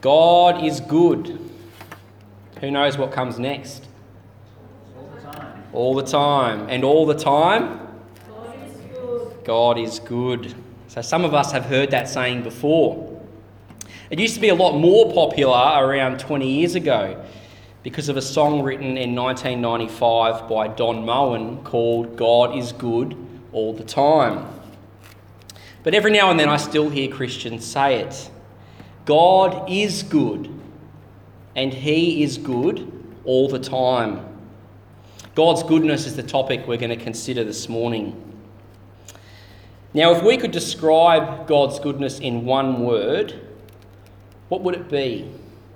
God is good. Who knows what comes next? All the time. All the time. And all the time? God is good. God is good. So some of us have heard that saying before. It used to be a lot more popular around 20 years ago because of a song written in 1995 by Don Moen called God is Good All the Time. But every now and then I still hear Christians say it. God is good, and He is good all the time. God's goodness is the topic we're going to consider this morning. Now, if we could describe God's goodness in one word, what would it be?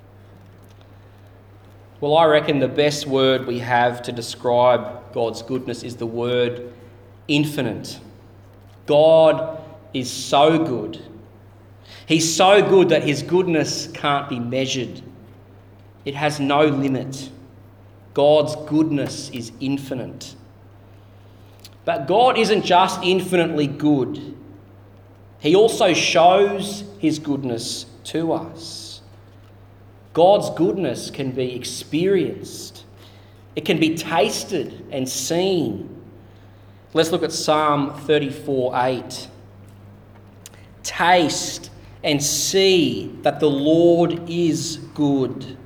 Well, I reckon the best word we have to describe God's goodness is the word infinite. God is so good. He's so good that His goodness can't be measured. It has no limit. God's goodness is infinite. But God isn't just infinitely good. He also shows His goodness to us. God's goodness can be experienced. It can be tasted and seen. Let's look at Psalm 34:8. Taste and see that the Lord is good.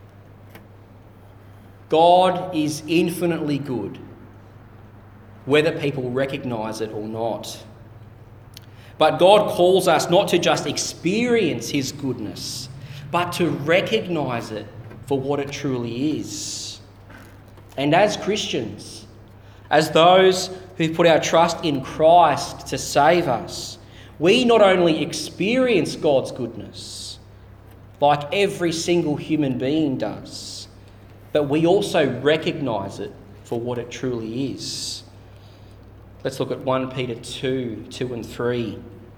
God is infinitely good, whether people recognise it or not. But God calls us not to just experience His goodness, but to recognise it for what it truly is. And as Christians, as those who put our trust in Christ to save us, we not only experience God's goodness, like every single human being does, but we also recognise it for what it truly is. Let's look at 1 Peter 2 and 3.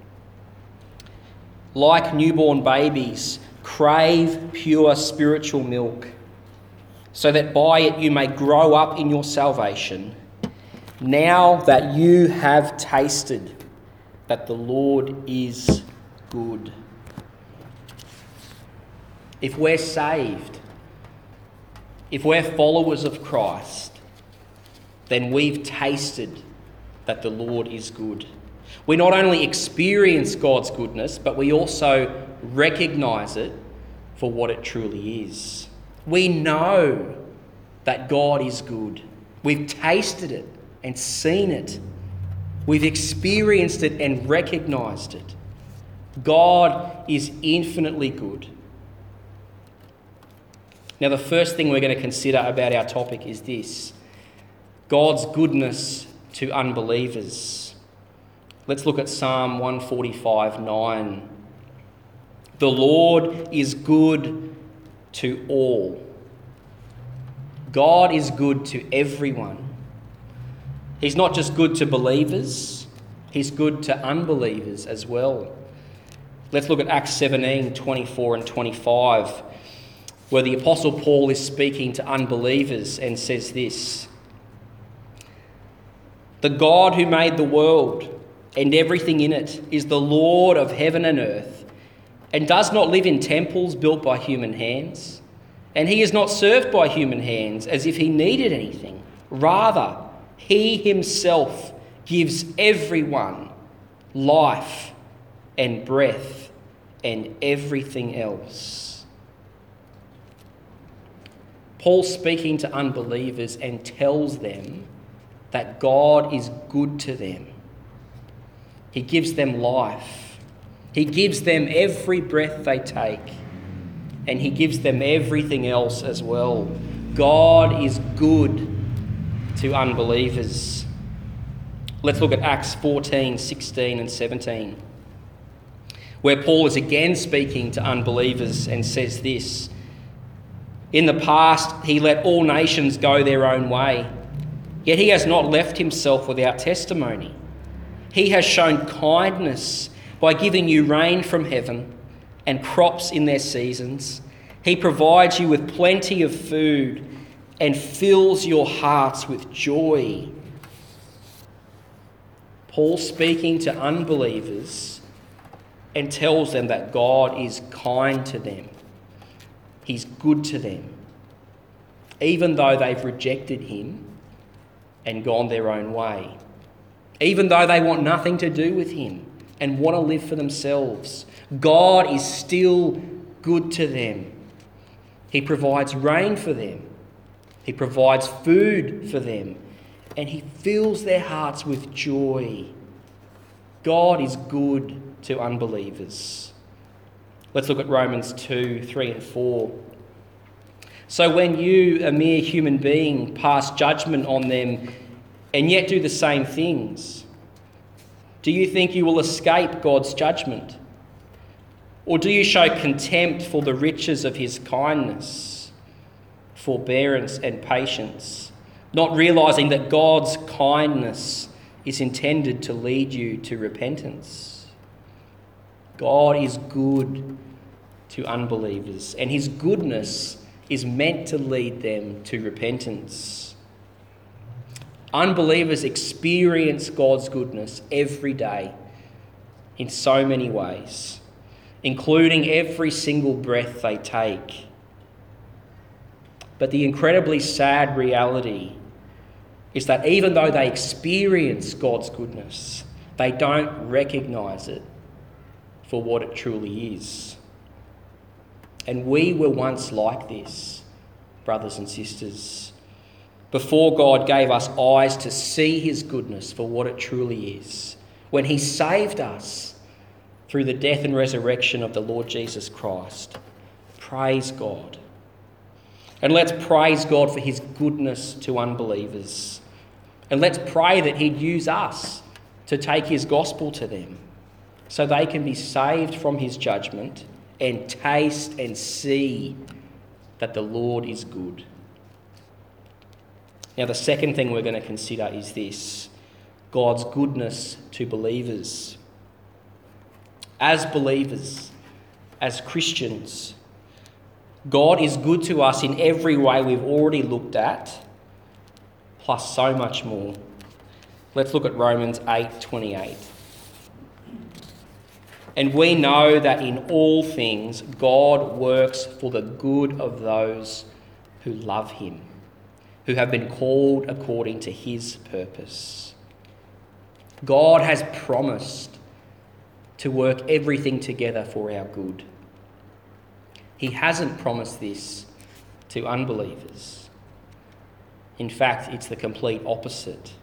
Like newborn babies, crave pure spiritual milk, so that by it you may grow up in your salvation, now that you have tasted that the Lord is good. If we're saved, if we're followers of Christ, then we've tasted that the Lord is good. We not only experience God's goodness, but we also recognise it for what it truly is. We know that God is good. We've tasted it and seen it. We've experienced it and recognised it. God is infinitely good. Now, the first thing we're going to consider about our topic is this: God's goodness to unbelievers. Let's look at Psalm 145:9. The Lord is good to all. God is good to everyone. He's not just good to believers, He's good to unbelievers as well. Let's look at Acts 17:24 and 25, where the Apostle Paul is speaking to unbelievers and says this: The God who made the world and everything in it is the Lord of heaven and earth, and does not live in temples built by human hands. And He is not served by human hands as if He needed anything. Rather, He Himself gives everyone life and breath and everything else. Paul's speaking to unbelievers and tells them that God is good to them. He gives them life. He gives them every breath they take. And He gives them everything else as well. God is good to unbelievers. Let's look at Acts 14:16 and 17, where Paul is again speaking to unbelievers and says this: In the past, He let all nations go their own way, yet He has not left Himself without testimony. He has shown kindness by giving you rain from heaven and crops in their seasons. He provides you with plenty of food and fills your hearts with joy. Paul speaking to unbelievers and tells them that God is kind to them. He's good to them, even though they've rejected him and gone their own way, even though they want nothing to do with him and want to live for themselves. God is still good to them. He provides rain for them. He provides food for them. And he fills their hearts with joy. God is good to unbelievers. Let's look at Romans 2, 3 and 4. So when you, a mere human being, pass judgment on them and yet do the same things, do you think you will escape God's judgment? Or do you show contempt for the riches of his kindness, forbearance and patience, not realising that God's kindness is intended to lead you to repentance? God is good to unbelievers, and his goodness is meant to lead them to repentance. Unbelievers experience God's goodness every day in so many ways, including every single breath they take. But the incredibly sad reality is that even though they experience God's goodness, they don't recognise it for what it truly is. And we were once like this, brothers and sisters, before God gave us eyes to see his goodness for what it truly is, when he saved us through the death and resurrection of the Lord Jesus Christ. Praise God. And let's praise God for his goodness to unbelievers. And let's pray that he'd use us to take his gospel to them so they can be saved from his judgment and taste and see that the Lord is good. Now, the second thing we're going to consider is this: God's goodness to believers. As believers, as Christians, God is good to us in every way we've already looked at, plus so much more. Let's look at Romans 8:28. And we know that in all things God works for the good of those who love him, who have been called according to his purpose. God has promised to work everything together for our good. He hasn't promised this to unbelievers. In fact, it's the complete opposite.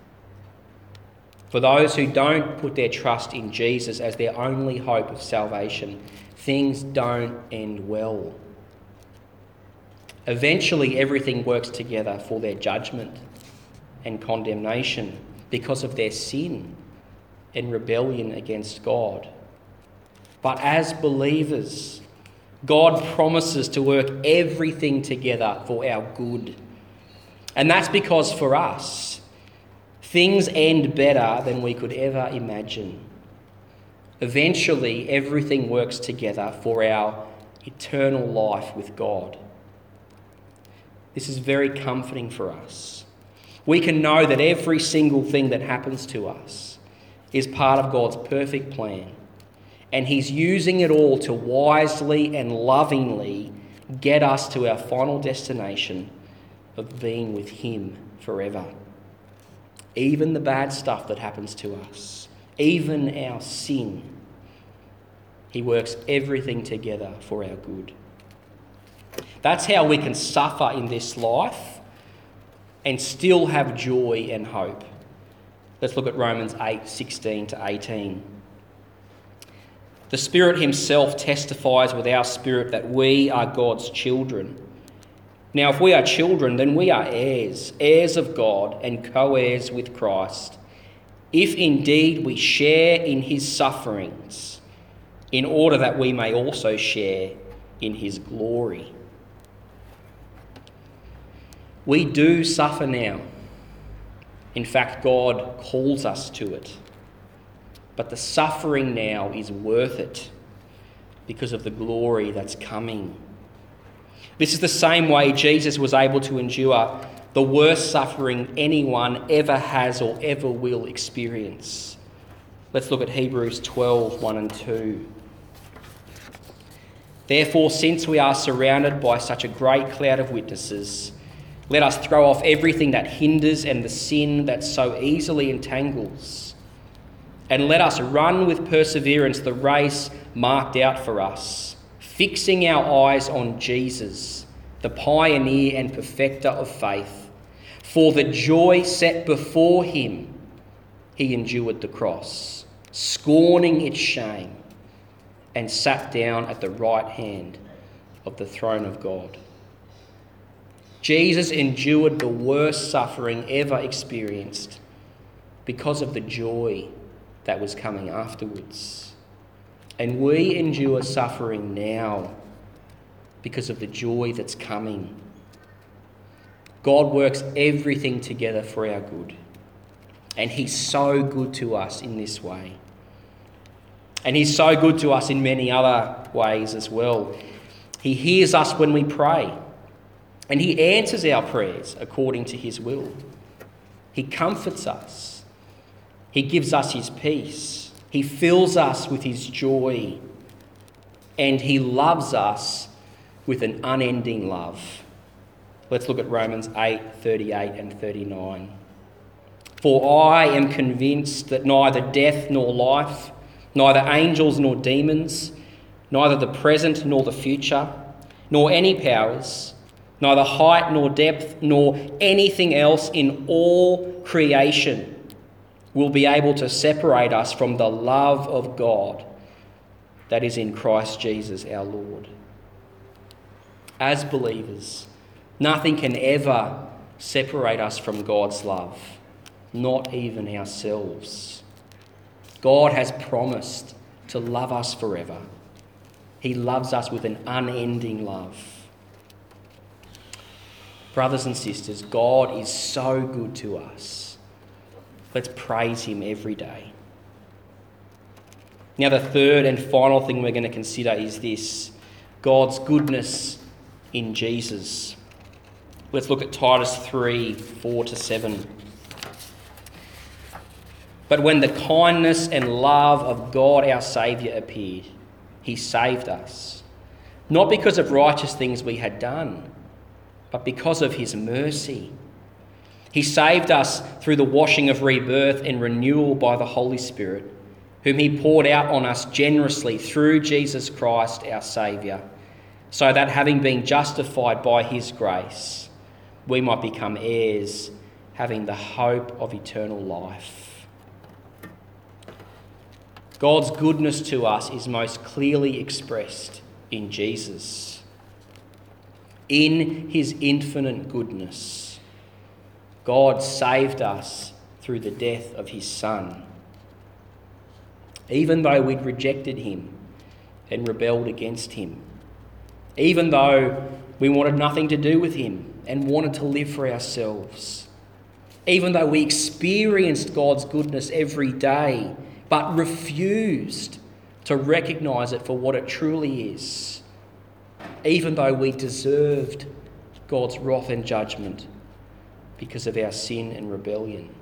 For those who don't put their trust in Jesus as their only hope of salvation, things don't end well. Eventually, everything works together for their judgment and condemnation because of their sin and rebellion against God. But as believers, God promises to work everything together for our good. And that's because for us, things end better than we could ever imagine. Eventually, everything works together for our eternal life with God. This is very comforting for us. We can know that every single thing that happens to us is part of God's perfect plan, and he's using it all to wisely and lovingly get us to our final destination of being with him forever. Even the bad stuff that happens to us, even our sin, he works everything together for our good. That's how we can suffer in this life and still have joy and hope. Let's look at Romans 8:16 to 18. The Spirit himself testifies with our spirit that we are God's children. Now, if we are children, then we are heirs, heirs of God and co-heirs with Christ, if indeed we share in his sufferings, in order that we may also share in his glory. We do suffer now. In fact, God calls us to it. But the suffering now is worth it because of the glory that's coming. This is the same way Jesus was able to endure the worst suffering anyone ever has or ever will experience. Let's look at Hebrews 12:1 and 2. Therefore, since we are surrounded by such a great cloud of witnesses, let us throw off everything that hinders and the sin that so easily entangles. And let us run with perseverance the race marked out for us, fixing our eyes on Jesus, the pioneer and perfecter of faith. For the joy set before him, he endured the cross, scorning its shame, and sat down at the right hand of the throne of God. Jesus endured the worst suffering ever experienced because of the joy that was coming afterwards. And we endure suffering now because of the joy that's coming. God works everything together for our good. And he's so good to us in this way. And he's so good to us in many other ways as well. He hears us when we pray. And he answers our prayers according to his will. He comforts us. He gives us his peace. He fills us with his joy. And he loves us with an unending love. Let's look at Romans 8:38 and 39. For I am convinced that neither death nor life, neither angels nor demons, neither the present nor the future, nor any powers, neither height nor depth, nor anything else in all creation will be able to separate us from the love of God that is in Christ Jesus our Lord. As believers, nothing can ever separate us from God's love, not even ourselves. God has promised to love us forever. He loves us with an unending love. Brothers and sisters, God is so good to us. Let's praise him every day. Now, the third and final thing we're going to consider is this: God's goodness in Jesus. Let's look at Titus 3:4-7. But when the kindness and love of God our Saviour appeared, he saved us, not because of righteous things we had done, but because of his mercy. He saved us through the washing of rebirth and renewal by the Holy Spirit, whom he poured out on us generously through Jesus Christ our Saviour, so that having been justified by his grace, we might become heirs, having the hope of eternal life. God's goodness to us is most clearly expressed in Jesus. In his infinite goodness, God saved us through the death of his Son. Even though we'd rejected him and rebelled against him, even though we wanted nothing to do with him and wanted to live for ourselves, even though we experienced God's goodness every day but refused to recognise it for what it truly is, even though we deserved God's wrath and judgment because of our sin and rebellion.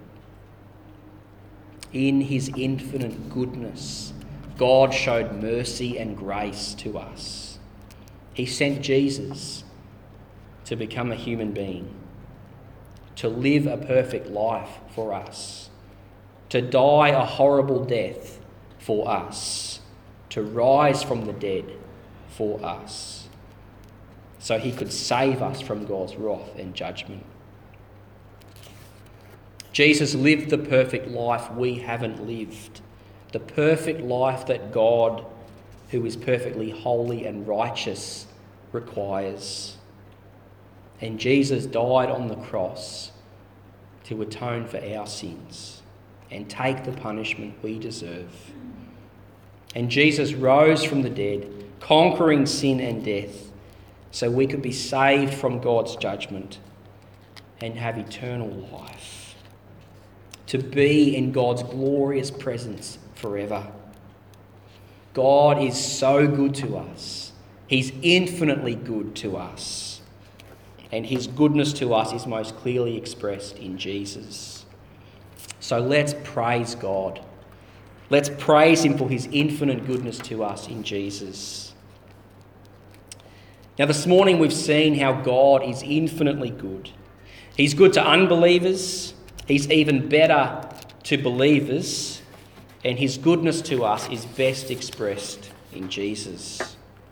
In his infinite goodness, God showed mercy and grace to us. He sent Jesus to become a human being, to live a perfect life for us, to die a horrible death for us, to rise from the dead for us, so he could save us from God's wrath and judgment. Jesus lived the perfect life we haven't lived, the perfect life that God, who is perfectly holy and righteous, requires. And Jesus died on the cross to atone for our sins and take the punishment we deserve. And Jesus rose from the dead, conquering sin and death, so we could be saved from God's judgment and have eternal life, to be in God's glorious presence forever. God is so good to us. He's infinitely good to us. And his goodness to us is most clearly expressed in Jesus. So let's praise God. Let's praise him for his infinite goodness to us in Jesus. Now, this morning we've seen how God is infinitely good. He's good to unbelievers. He's even better to believers. And his goodness to us is best expressed in Jesus.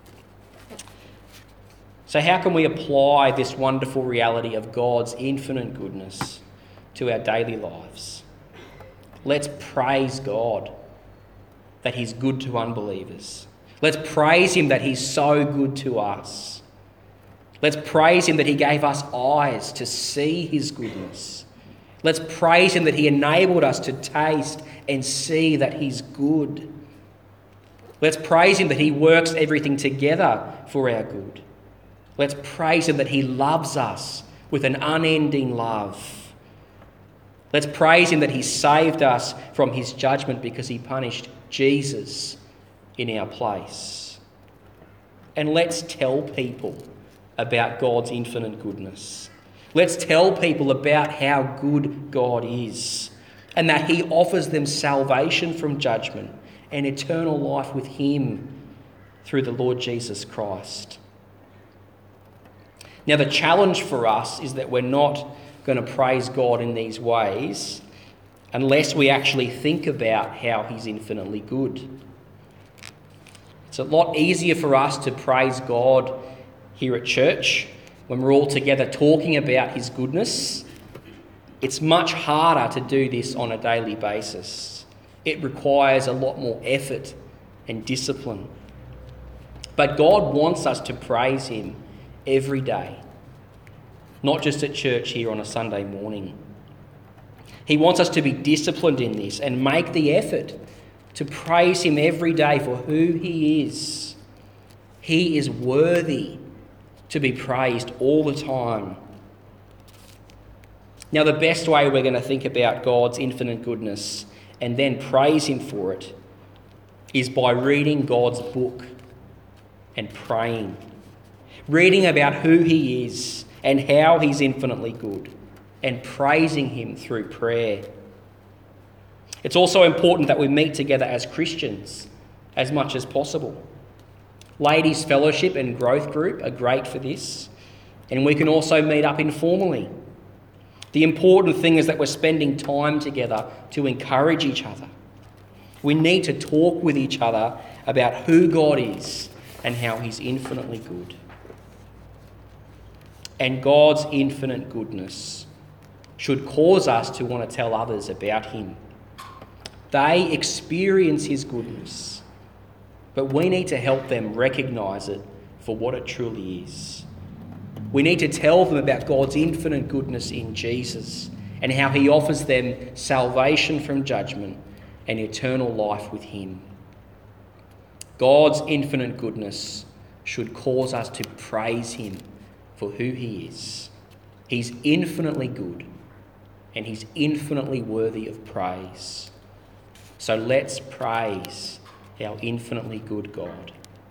So how can we apply this wonderful reality of God's infinite goodness to our daily lives? Let's praise God that he's good to unbelievers. Let's praise him that he's so good to us. Let's praise him that he gave us eyes to see his goodness. Let's praise him that he enabled us to taste and see that he's good. Let's praise him that he works everything together for our good. Let's praise him that he loves us with an unending love. Let's praise him that he saved us from his judgment because he punished Jesus in our place. And let's tell people about God's infinite goodness. Let's tell people about how good God is and that he offers them salvation from judgment and eternal life with him through the Lord Jesus Christ. Now, the challenge for us is that we're not going to praise God in these ways unless we actually think about how he's infinitely good. It's a lot easier for us to praise God here at church when we're all together talking about his goodness. It's much harder to do this on a daily basis. It requires a lot more effort and discipline. But God wants us to praise him every day, not just at church here on a Sunday morning. He wants us to be disciplined in this and make the effort to praise him every day for who he is. He is worthy to be praised all the time. Now, the best way we're going to think about God's infinite goodness and then praise him for it is by reading God's book and praying. Reading about who he is and how he's infinitely good and praising him through prayer. It's also important that we meet together as Christians as much as possible. Ladies' Fellowship and Growth Group are great for this, and we can also meet up informally. The important thing is that we're spending time together to encourage each other. We need to talk with each other about who God is and how he's infinitely good. And God's infinite goodness should cause us to want to tell others about him. They experience his goodness, but we need to help them recognise it for what it truly is. We need to tell them about God's infinite goodness in Jesus and how he offers them salvation from judgment and eternal life with him. God's infinite goodness should cause us to praise him for who he is. He's infinitely good and he's infinitely worthy of praise. So let's praise our infinitely good God.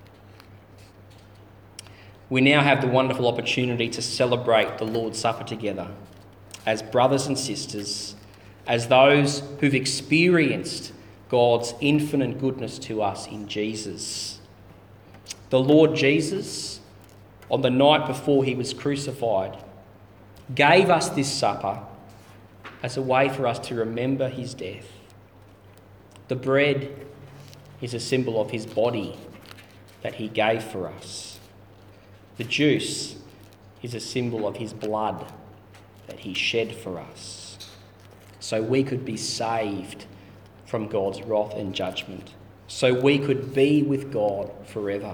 We now have the wonderful opportunity to celebrate the Lord's Supper together as brothers and sisters, as those who've experienced God's infinite goodness to us in Jesus. The Lord Jesus, on the night before he was crucified, gave us this supper as a way for us to remember his death. The bread is a symbol of his body that he gave for us. The juice is a symbol of his blood that he shed for us, so we could be saved from God's wrath and judgment, so we could be with God forever.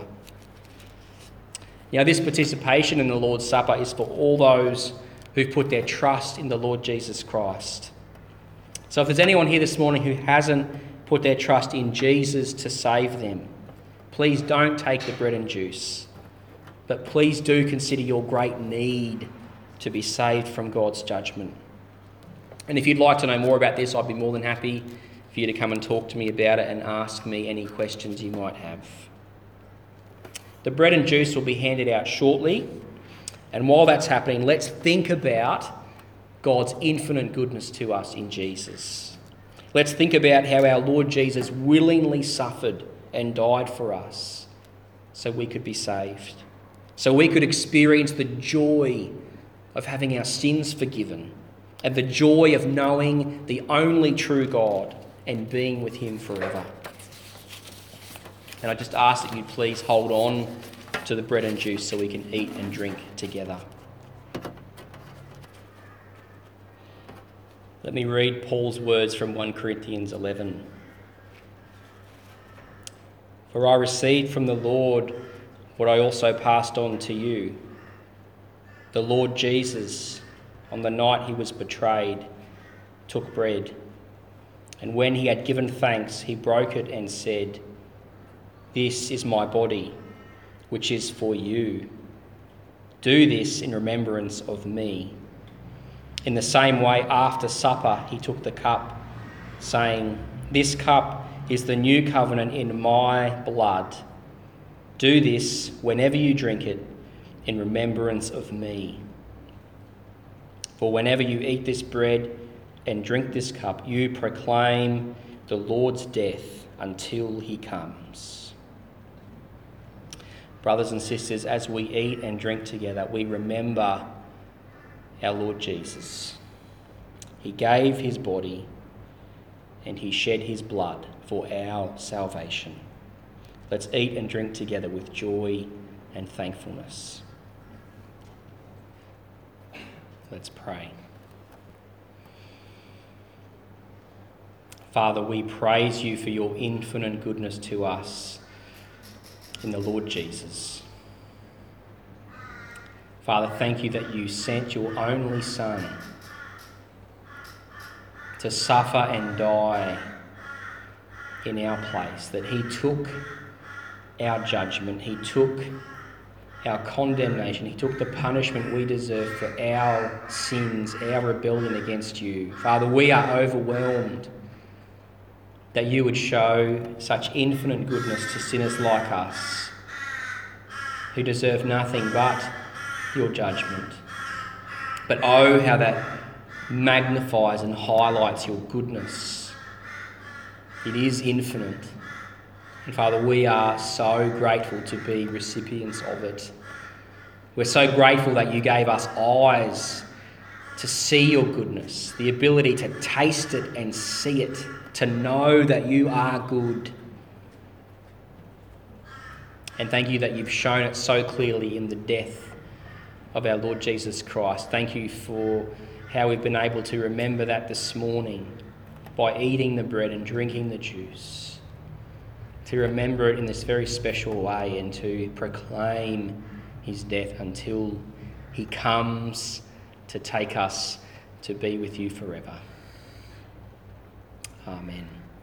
Now, this participation in the Lord's Supper is for all those who've put their trust in the Lord Jesus Christ. So if there's anyone here this morning who hasn't put their trust in Jesus to save them, please don't take the bread and juice. But please do consider your great need to be saved from God's judgment. And if you'd like to know more about this, I'd be more than happy for you to come and talk to me about it and ask me any questions you might have. The bread and juice will be handed out shortly. And while that's happening, let's think about God's infinite goodness to us in Jesus. Let's think about how our Lord Jesus willingly suffered and died for us so we could be saved. so we could experience the joy of having our sins forgiven and the joy of knowing the only true God and being with him forever. And I just ask that you please hold on to the bread and juice so we can eat and drink together. Let me read Paul's words from 1 Corinthians 11. For I received from the Lord what I also passed on to you. The Lord Jesus, on the night he was betrayed, took bread, and when he had given thanks, he broke it and said, "This is my body, which is for you. Do this in remembrance of me." In the same way, after supper, he took the cup, saying, "This cup is the new covenant in my blood. Do this whenever you drink it in remembrance of me. For whenever you eat this bread and drink this cup, you proclaim the Lord's death until he comes." Brothers and sisters, as we eat and drink together, we remember our Lord Jesus. He gave his body and he shed his blood for our salvation. Let's eat and drink together with joy and thankfulness. Let's pray. Father, we praise you for your infinite goodness to us in the Lord Jesus. Father, thank you that you sent your only Son to suffer and die in our place, that he took our judgment, he took our condemnation, he took the punishment we deserve for our sins, our rebellion against you. Father, we are overwhelmed that you would show such infinite goodness to sinners like us, who deserve nothing but your judgment. But oh, how that magnifies and highlights your goodness. It is infinite. And Father, we are so grateful to be recipients of it. We're so grateful that you gave us eyes to see your goodness, the ability to taste it and see it, to know that you are good. And thank you that you've shown it so clearly in the death of our Lord Jesus Christ. Thank you for how we've been able to remember that this morning by eating the bread and drinking the juice, to remember it in this very special way and to proclaim his death until he comes to take us to be with you forever. Amen.